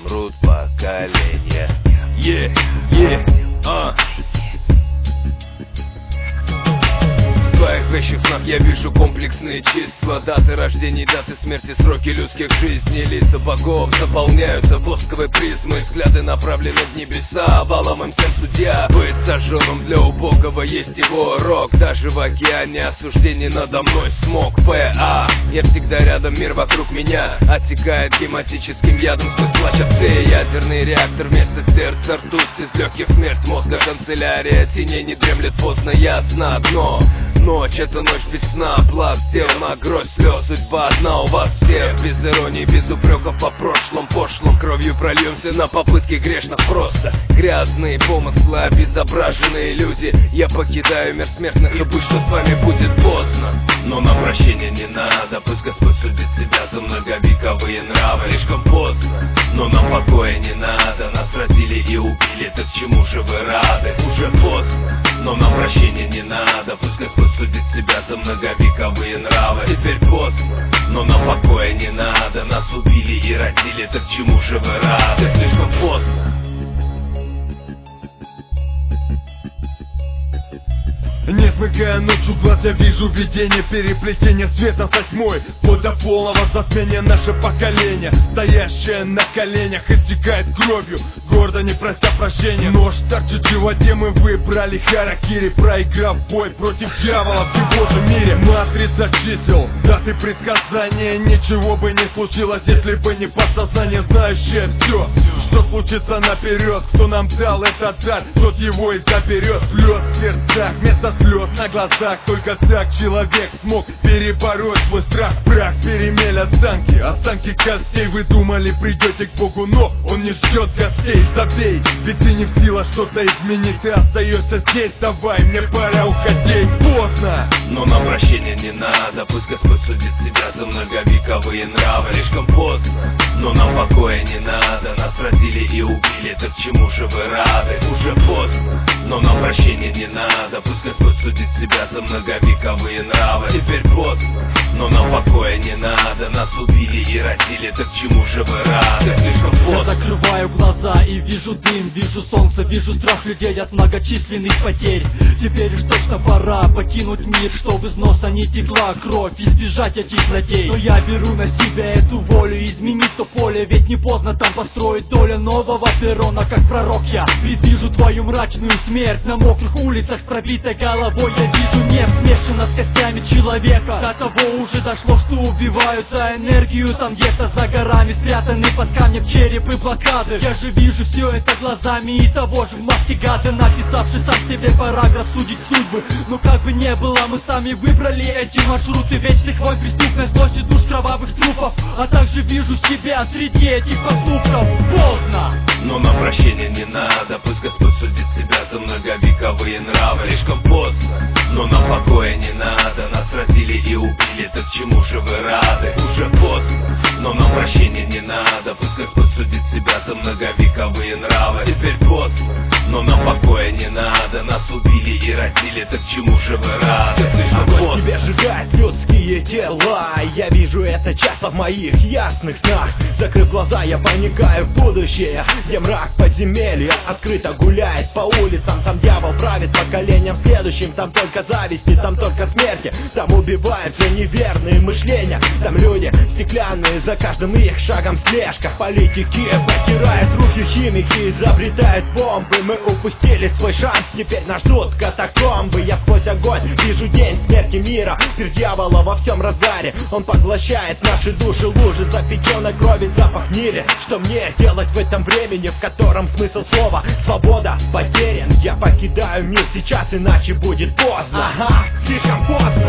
умрут поколения. В своих вещих снах я вижу комплексные числа, даты рождений, даты смерти, сроки людских жизней. Лица богов заполняются восковой призмой, взгляды направлены в небеса, валом им всем судья. Быть сожженным для убогого есть его урок, даже в океане осуждений надо мной смог. ПА, я всегда рядом, мир вокруг меня отсекает гематическим ядом сквозь плач острее. Ядерный реактор вместо сердца, ртуть из легких смерть мозга, канцелярия теней не дремлет поздно, ясно одно. Ночь — это ночь без сна, пласт тел на гроздь слез, судьба одна у вас всех. Без иронии, без упреков по прошлом, пошлом кровью прольемся на попытки грешных просто. Грязные помыслы, обезображенные люди. Я покидаю мир смертных, и пусть что с вами будет поздно. Но на прощение не надо, пусть Господь судит себя за многовековые нравы. Слишком поздно, но нам покоя не надо. Нас родили и убили, так чему же вы рады? Уже поздно, но нам прощения не надо, пусть Господь судит себя за многовековые нравы. Теперь поздно, но нам покоя не надо. Нас убили и родили, так чему же вы рады? Слишком поздно. Не смыкая ночью глаз, я вижу видение переплетения света со тьмой. Вплоть до полного затмения наше поколение, стоящее на коленях, истекает кровью, гордо не прося прощения. Нож торчит в животе, мы выбрали харакири, проиграв бой против дьявола в его же мире. Матрица чисел, даты предсказания. Ничего бы не случилось, если бы не подсознание, знающее все, что случится наперед. Кто нам дал этот дар, тот его и заберет. Слез в сердцах вместо слез на глазах, только так человек смог перебороть свой страх. Прах перемель останки костей. Вы думали, придете к Богу, но он не ждет гостей. Забей, ведь ты не в силах что-то изменить, ты остаешься здесь, давай, мне пора уходить. Поздно, но нам прощения не надо, пусть Господь судит себя за многовековые нравы. Слишком поздно, но нам покоя не надо. Нас родили и убили, так чему же вы рады? Уже поздно, но нам прощения не надо, пусть Господь судит себя за многовековые нравы. Теперь поздно, но нам покоя не надо. Нас убили и родили, так чему же вы рады? Слишком поздно. Я закрываю глаза и вижу дым, вижу солнце, вижу страх людей от многочисленных потерь. Теперь уж точно пора покинуть мир, чтобы из носа не текла кровь, избежать этих злодей. Но я беру на себя эту волю, изменить то поле, ведь не поздно там построить доля нового перрона. Как пророк я предвижу твою мрачную смерть на мокрых улицах с пробитой головой. Я вижу нефть смешана с костями человека. До того уже дошло, что убивают за энергию. Там где-то за горами спрятаны под камнем череп и блокады. Я же вижу все это глазами и того же в маске гада, написавший сам себе параграф судить судьбы. Но как бы не было, мы сами выбрали эти маршруты вечных войн, преступной злости, душ, кровавых трупов. А также вижу себя среди этих поступков. Поздно, но нам прощения не надо, пусть Господь судит себя за многовековые нравы. Слишком поздно, но нам покоя не надо. Нас родили и убили, так чему же вы рады? Уже поздно, но нам прощения не надо, пусть Господь судит себя за многовековые нравы. Теперь поздно, но нам покоя не надо. Нас убили и родили, так чему же вы рады? Слишком поздно. Тебя сжигают людские тела, я вижу это часто в моих ясных снах. Закрыв глаза, я проникаю в будущее, где мрак подземелья открыто гуляет по улицам. Там дьявол правит поколением следующим. Там только зависти, там только смерти. Там убивают все неверные мышления. Там люди стеклянные, за каждым их шагом слежка. Политики потирают руки, химики изобретают бомбы. Мы упустили свой шанс, теперь нас ждут катакомбы. Я сквозь огонь вижу день смерти мира. Мир дьявола во всем разгаре, он поглощает наши души, лужи запеченной крови, запах гнили. Что мне делать в этом времени, в котором смысл слова свобода потерян? Я покидаю мир сейчас, иначе будет поздно. Ага, слишком поздно.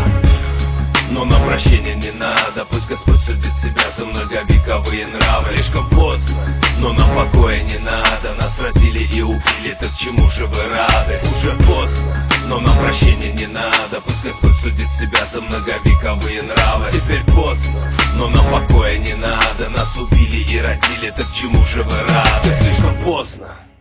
Но нам прощения не надо, пусть Господь судит себя за многовековые нравы. Слишком поздно, но нам покоя не надо. Нас родили и убили, так чему же вы рады? Уже поздно, но нам прощения не надо, пусть Господь судит себя за многовековые нравы. Теперь поздно, но нам покоя не надо. Нас убили и родили, так чему же вы рады? Слишком поздно.